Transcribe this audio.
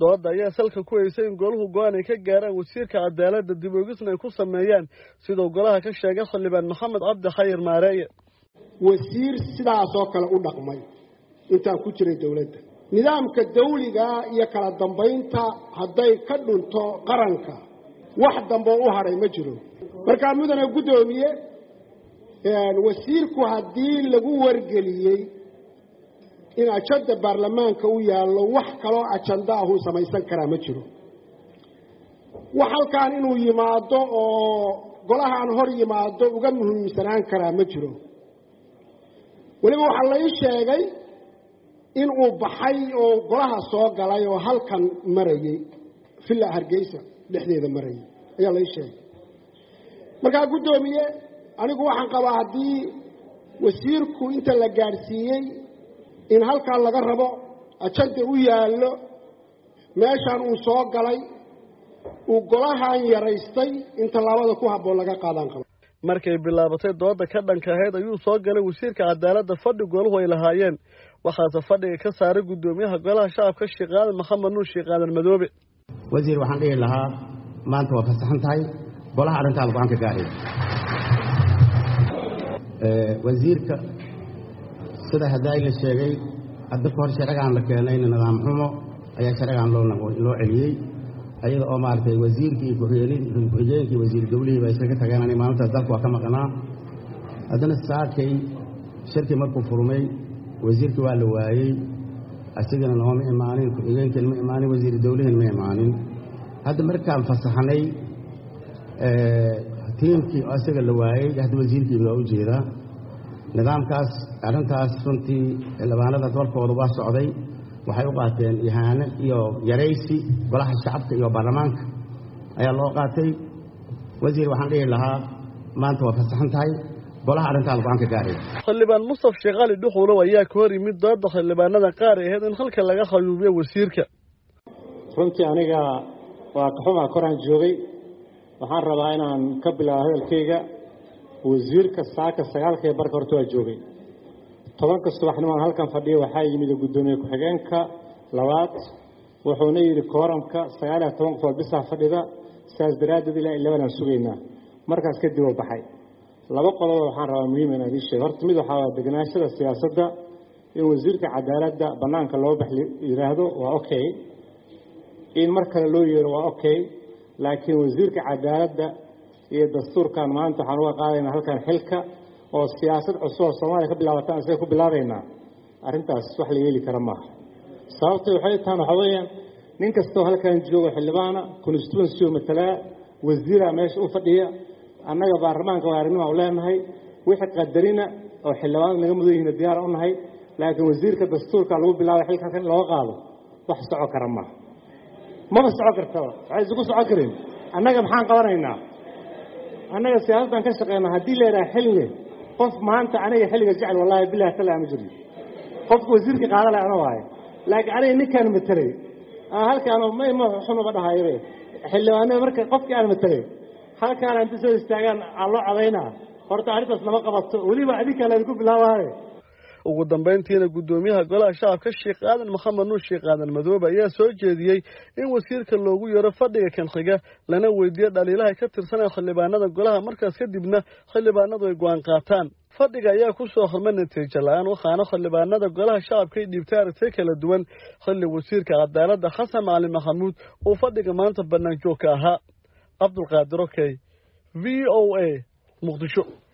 dooda ayaa salka ku haysay in goluhu go'aan ay ka gaaraan wasiirka cadaaladda dib u eegisna ay ku sameeyaan sidoo golaha ka sheegay xildhibaan maxamed cabdi xayir maareeye wasiir sidaas oo kale u dhaqmay intaan ku jiray dawladda nidaamka dawliga iyo kala dambaynta hadday ka dhunto qaranka wax dambe u haray ma jiro markaa mudane guddoomiye wasiirku haddii lagu wargeliyey in ajanda baarlamaanka u yaallo wax kaloo ajanda ah uu samaysan karaa ma jiro wax halkaan inuu yimaado oo golahaan hor yimaado uga muhiimsanaan karaa ma jiro weliba waxaa la ii sheegay in uu baxay oo golaha soo galay oo halkan marayay villa Hargeysa dhexdeeda marayay ayaa la ii sheegay markaa guddoomiye anigu waxaan qabaa haddii wasiirku inta la gaarsiiyey in halkaan laga rabo ajanda u yaallo meeshaan uu soo galay uu golahan yaraystay in tallaabada ku habboon laga qaadan qabo markay bilaabatay dooda ka dhanka ahayd ayuu soo galay wasiirka cadaaladda fadhi goluhu ay lahaayeen waxaase fadhiga ka saaray guddoomiyaha golaha shacabka Sheekh Aadan Maxamed Nuur Sheekh Aadan Madoobe wasiir waxaan dhihi lahaa maanta waa fasaxan tahay golaha arrintaas go'aan ka gaaray wasiirka sida haday la sheegay hadda ka hor sharcigan la keenay nidaam xumo ayaa sharcigan loo celiyay ayada oo maartay wasiirkii ku-xigeenkii wasiir dawladda ay isaga tageen maalintaas dalku waa ka maqnaa haddana saakay shirki markuu furmay wasiirkii waa la waayey asigana looma imaanin ku-xigeenkii ma imaanin wasiir dawladda ma imaanin hadda markaan fasaxnay tiimkii asaga la waayey hadda wasiirkii waa u jeedaa nidaamkaas arrintaas runtii xildhibaanada dalkooda waa socday waxay u qaateen ihaano iyo yaraysi golaha shacabka iyo baarlamaanka ayaa loo qaatay wasiir waxaan dhihi lahaa maanta waa fasaxan tahay golaha arrintaas go'aan ka gaaray xildhibaan Mustafa Sheekh Ali Dhuxulo ayaa ka hor yimid dooda xildhibaanada qaar ee in halka laga khayuubiyo wasiirka runtii aniga waa ka xumaa koraan joogay waxaan rabaa inaan ka bilaabo hadalkayga wasiirka saaka 9 barka horta waa joogay 10 subaxnimo halkan fadhiyo waxaa yimid gudoomiye ku-xigeenka labaad wuxuuna yiri kooramka 19 qof bisa fadhida saas daraadid ilaa 11 aan sugeynaa markaas kadib uu baxay laba qodob waxaan rabaa muhiim in aan sheego horta mid waxa waa deganaashada siyaasadda in wasiirka cadaaladda banaanka loo baxli yiraahdo waa okay in marka loo yeero waa okay laakiin wasiirka cadaaladda iyo dastuurkan maanta waxaan uga qaadaynaa halkan xilka oo siyaasad cusub Soomaaliya ka bilaabataan asay ku bilaabaynaa arrintaas wax la yeeli kara ma sababtu waxay tahay waxa weeyaan nin kastoo halkan joogo xildhibaana constituency matala wasiira meesha u fadhiya annaga baarlamaanka waa arrimaha u leenahay wixii qadarina oo xildhibaan naga mudan yihiin diyaar u nahay laakiin wasiirka dastuurka lagu bilaabay xilka kan loo qaado wax soco kara ma soco karto waxay isku soco kareen annaga maxaan qabanaynaa annaga siyaasaddan ka shaqeynaa haddii la yiraahdo xilli qof maanta aniga xilliga jecel wallahi billahi salaam jiri qof wasiirka qaadala ana waaye laakiin aniga ninkan matalay halkaan ma xunuba dhahaayay xildhibaanada marka qofkii aan matalay halkaan inta soo istaagaan loo codeynaa horta arrintaas lama qabato waliba adinka la isku bilaabay ugu dambeyntiina gudoomiyaha golaha shacabka Sheekh Aadan Maxamed Nuur Sheekh Aadan Madoobe ayaa soo jeediyay in wasiirka loogu yeero fadhiga kan xiga lana weydiiyo dhaliilaha ka tirsan xildhibaanada golaha markaas kadibna xildhibaanadu ay go'aan qaataan fadhiga ayaa ku soo hormar natiijo la'aan waxaana xildhibaanada golaha shacabka ay dhiibtay aragti kala duwan xilli wasiirka cadaaladda Xasan Cali Maxamuud uu fadhiga maanta banaan joog ka ahaa Abdul Qaadir VOA Muqdisho